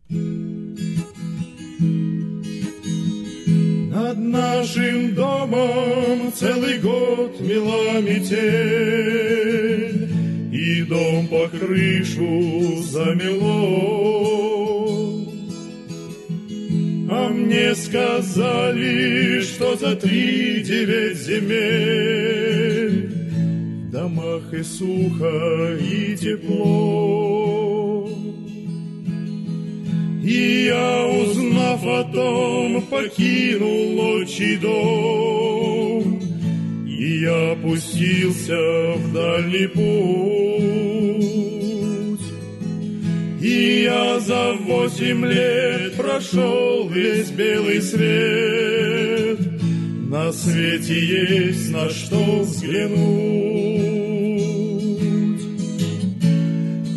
Над нашим домом целый год мела метель, и дом по крышу замело. А мне сказали, что за 3-9 земель в домах и сухо, и тепло. И я, узнав о том, покинул отчий дом, и я пустился в дальний путь. И я за 8 лет прошел весь белый свет, на свете есть на что взглянуть. В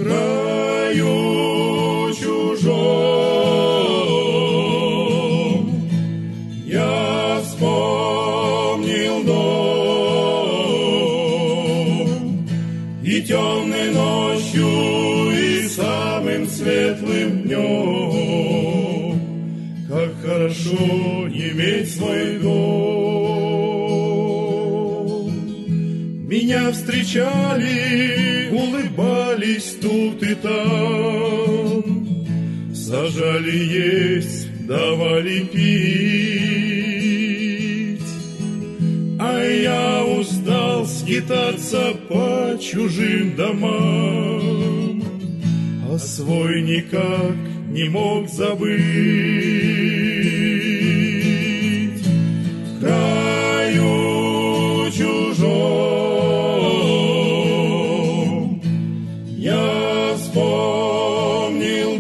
краю чужом я вспомнил дом, и темной ночью, и самым светлым днем, как хорошо иметь свой дом. Меня встречали, улыбались тут и там, сажали есть, давали пить. А я устал скитаться по чужим домам, а свой никак не мог забыть. В краю чужом я вспомнил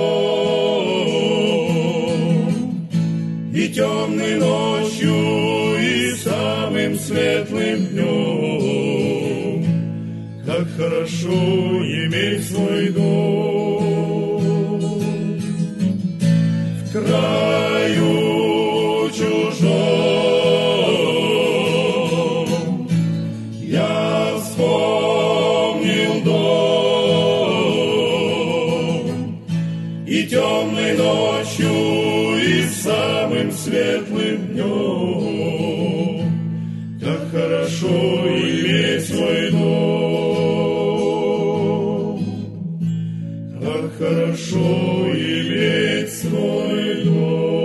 дом, и темной ночью, и самым светлым днем, как хорошо иметь свой дом. В краю чужом я вспомнил дом, и темной ночью, и самым светлым днем, как хорошо иметь свой дом, как хорошо иметь свой дом.